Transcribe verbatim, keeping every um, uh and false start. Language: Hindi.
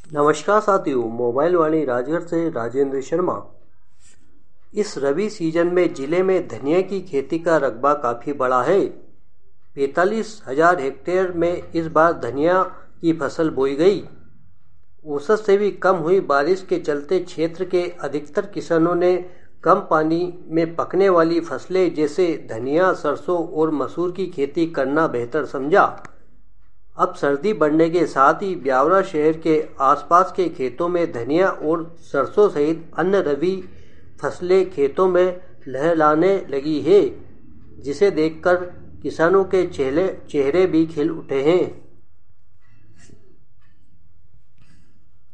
नमस्कार साथियों, मोबाइल वाणी राजगढ़ से राजेंद्र शर्मा। इस रबी सीजन में जिले में धनिया की खेती का रकबा काफ़ी बड़ा है। पैंतालीस हजार हेक्टेयर में इस बार धनिया की फसल बोई गई। औसत से भी कम हुई बारिश के चलते क्षेत्र के अधिकतर किसानों ने कम पानी में पकने वाली फसलें जैसे धनिया, सरसों और मसूर की खेती करना बेहतर समझा। अब सर्दी बढ़ने के साथ ही ब्यावरा शहर के आसपास के खेतों में धनिया और सरसों सहित अन्य रबी फसलें खेतों में लहलाने लगी है, जिसे देखकर किसानों के चेहरे चेहरे भी खिल उठे हैं।